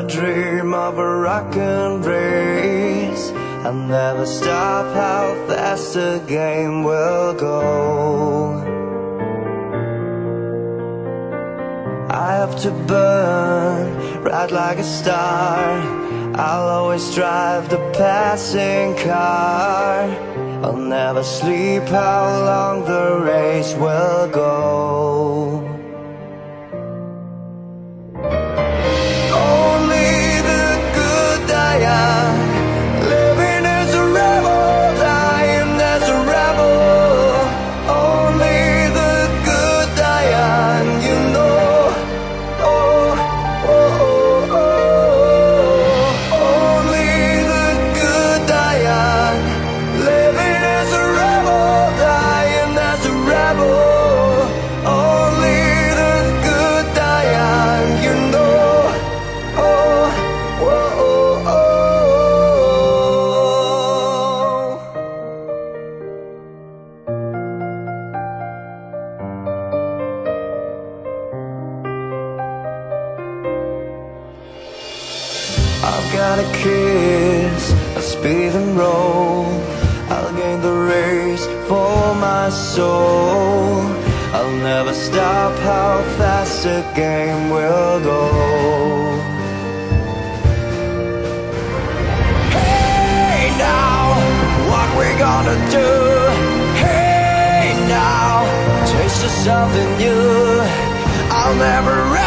the dream of a rockin' race. I'll never stop how fast the game will go. I have to burn bright like a star. I'll always drive the passing car. I'll never sleep how long the race will go. Only the good die young, living as a rebel, dying as a rebel. Only the good die young, you know. I've got a kiss, a speed and roll. I'll gain the race for my soul. I'll never stop how fast the game will go. Hey now, what we gonna do? Hey now, taste of something new. I'll never